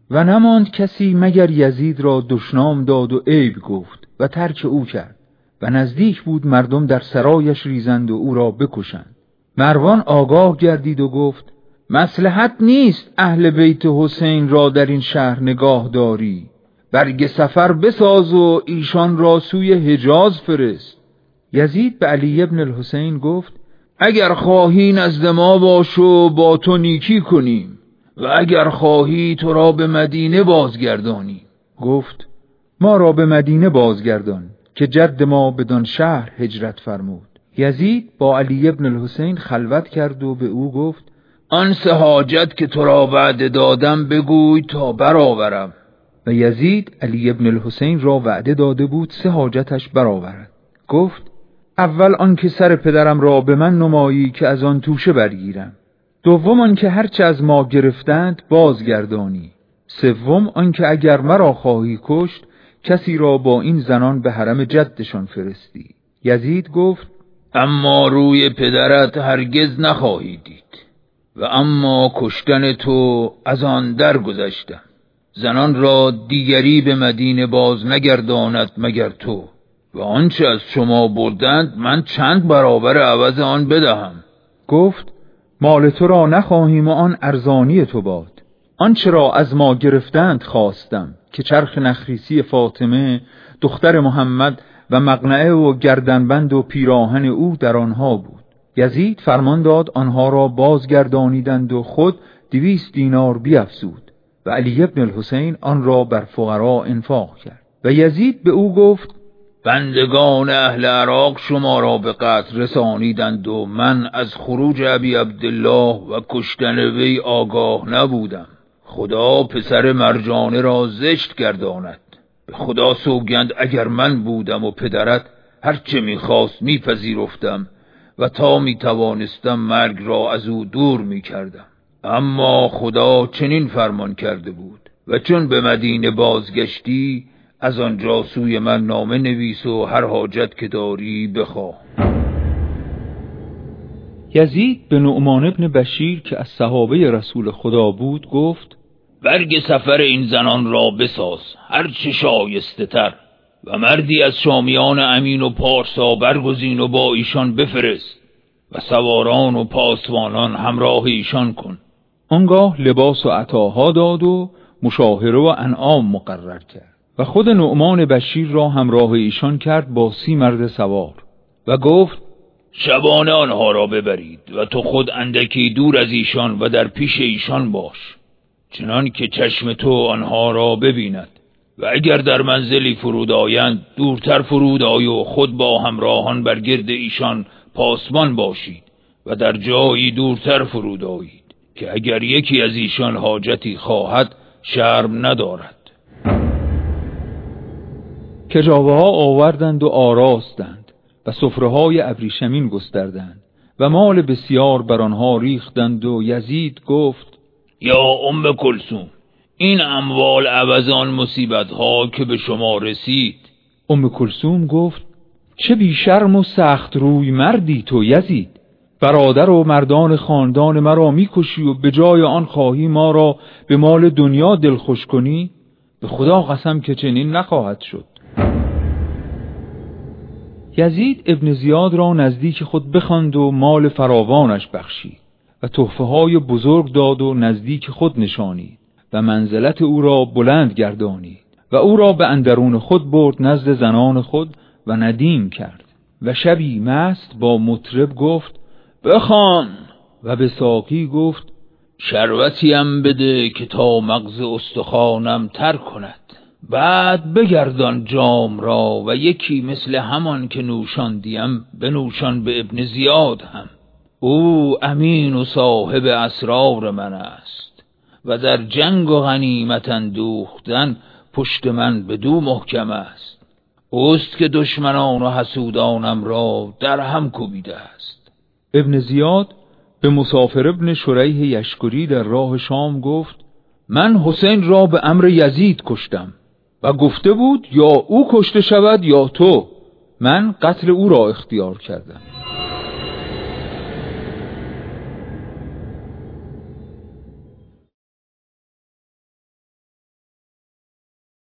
و نماند کسی مگر یزید را دشنام داد و عیب گفت و ترک او کرد و نزدیک بود مردم در سرایش ریزند و او را بکشند. مروان آگاه گردید و گفت مصلحت نیست اهل بیت حسین را در این شهر نگاه داری، برگ سفر بساز و ایشان را سوی حجاز فرست. یزید به علی ابن الحسین گفت اگر خواهی نزد ما باش و با تو نیکی کنیم و اگر خواهی تو را به مدینه بازگردانی. گفت ما را به مدینه بازگردان که جد ما بدان شهر هجرت فرمود. یزید با علی ابن الحسین خلوت کرد و به او گفت آن سه حاجت که تو را وعده دادم بگوی تا برآورم. و یزید علی ابن الحسین را وعده داده بود سه حاجتش برآورد. گفت اول آن که سر پدرم را به من نمایی که از آن توشه برگیرم. دوم آن که هرچه از ما گرفتند بازگردانی. سوم آن که اگر مرا خواهی کشت کسی را با این زنان به حرم جدشان فرستی. یزید گفت اما روی پدرت هرگز نخواهی دید و اما کشتن تو از آن درگذشتم. زنان را دیگری به مدینه باز نگرداند مگر تو، و آنچه از شما بردند من چند برابر عوض آن بدهم. گفت مال تو را نخواهیم و آن ارزانی تو باد. آنچه را از ما گرفتند خواستم که چرخ نخریسی فاطمه دختر محمد و مقنعه و گردنبند و پیراهن او در آنها بود. یزید فرمان داد آنها را بازگردانیدند و خود 200 دینار بیفزود و علی ابن الحسین آن را بر فقرا انفاق کرد. و یزید به او گفت بندگان اهل عراق شما را به قتل رسانیدند و من از خروج ابی عبدالله و کشتن وی آگاه نبودم. خدا پسر مرجانه را زشت گرداند. به خدا سوگند اگر من بودم و پدرت هرچه میخواست میپذیرفتم و تا میتوانستم مرگ را از او دور میکردم. اما خدا چنین فرمان کرده بود و چون به مدینه بازگشتی از آنجا سوی من نامه نویس و هر حاجت که داری بخواه. یزید به نعمان ابن بشیر که از صحابه رسول خدا بود گفت برگ سفر این زنان را بساز هرچه شایسته تر و مردی از شامیان امین و پارسا برگزین و با ایشان بفرست و سواران و پاسوانان همراه ایشان کن. آنگاه لباس و عطاها داد و مشاهره و انعام مقرر کرد و خود نعمان بشیر را همراه ایشان کرد با 30 مرد سوار و گفت شبانه آنها را ببرید و تو خود اندکی دور از ایشان و در پیش ایشان باش، چنان که چشم تو آنها را ببیند، و اگر در منزلی فرود آیند دورتر فرود آی و خود با همراهان بر گرد ایشان پاسبان باشید و در جایی دورتر فرود آیید که اگر یکی از ایشان حاجتی خواهد شرم ندارد. کجاوه ها آوردند و آراستند و سفره‌های ابریشمین گستردند و مال بسیار بر آنها ریختند و یزید گفت یا ام کلثوم این اموال عوض آن مصیبت‌ها که به شما رسید. ام کلثوم گفت چه بی شرم و سخت روی مردی تو یزید، برادر و مردان خاندان مرا میکشی و به جای آن خواهی ما را به مال دنیا دلخوش کنی؟ به خدا قسم که چنین نخواهد شد. یزید ابن زیاد را نزدیک خود بخواند و مال فراوانش بخشید و تحفه‌های بزرگ داد و نزدیک خود نشانید و منزلت او را بلند گردانید و او را به اندرون خود برد نزد زنان خود و ندیم کرد و شبی مست با مطرب گفت بخوان و به ساقی گفت شربتیم بده که تا مغز استخوانم تر کند، بعد بگردان جام را و یکی مثل همان که نوشاندیم بنوشان به ابن زیاد هم. او امین و صاحب اسرار من است و در جنگ و غنیمت اندوختن پشت من بدو محکم است. اوست که دشمنان و حسودانم را در هم کوبیده است. ابن زیاد به مسافر ابن شریح یشکری در راه شام گفت من حسین را به امر یزید کشتم و گفته بود یا او کشته شود یا تو. من قتل او را اختیار کردم.